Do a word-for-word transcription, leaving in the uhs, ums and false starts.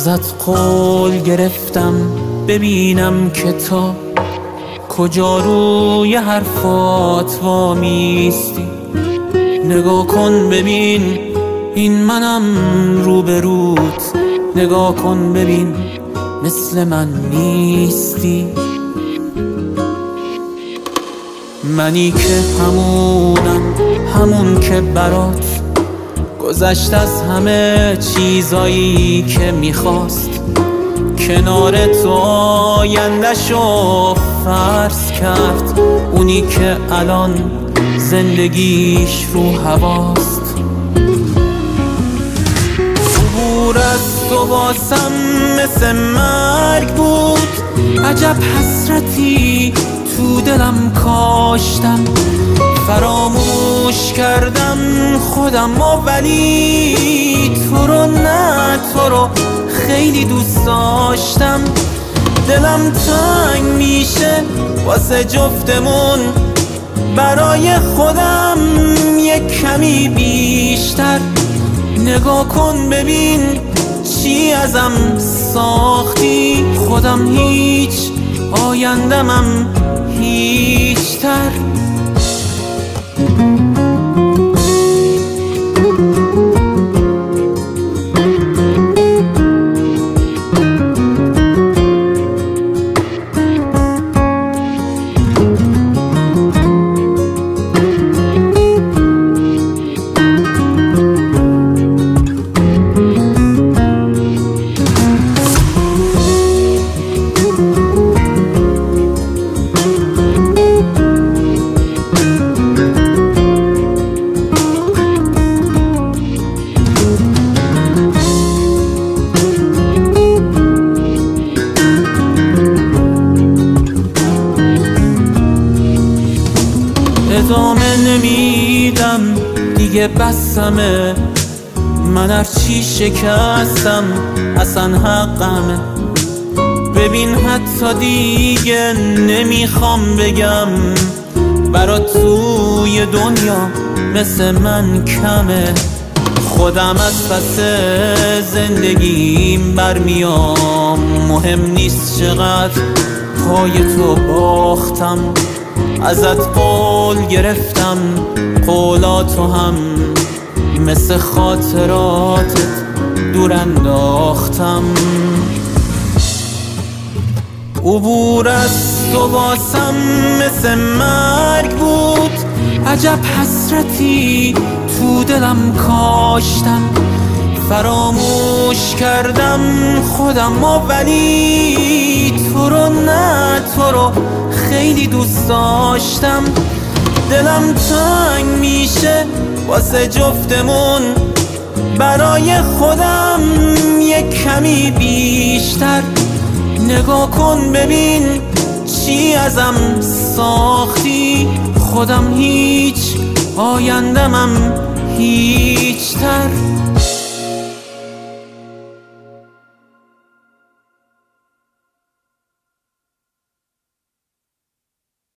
ازت قول گرفتم ببینم که تا کجا روی حرفات وامیستی. نگاه کن ببین این منم روبروت، نگاه کن ببین مثل من نیستی. منی که همونم، همون که برات گذشت از همه چیزایی که میخواست، کنار تو آینده‌شو فرض کرد، اونی که الان زندگیش رو هواست. عبور از تو واسم مثل مرگ بود، عجب حسرتی تو دلم کاشتم. فراموش کردم خودم و ولی تو رو نه، تو رو خیلی دوست داشتم. دلم تنگ میشه واسه جفتمون، برای خودم یک کمی بیشتر. نگاه کن ببین چی ازم ساختی، خودم هیچ، آیندمم هیچتر. ادامه نمیدم دیگه، بسمه. من هرچی شکستم اصلا حقمه. ببین حتی دیگه نمیخوام بگم برات توی دنیا مثل من کمه. خودم از پس زندگیم برمیام، مهم نیست چقدر پای تو باختم. ازت قول گرفتم، قولاتو هم مثل خاطراتت دور انداختم. عبور از تو واسم مثل مرگ بود، عجب حسرتی تو دلم کاشتم. فراموش کردم خودم و ولی تو رو نه، تو رو خیلی دوست داشتم. دلم تنگ میشه واسه جفتمون، برای خودم یک کمی بیشتر. نگاه کن ببین چی ازم ساختی، خودم هیچ، آیندمم هیچتر.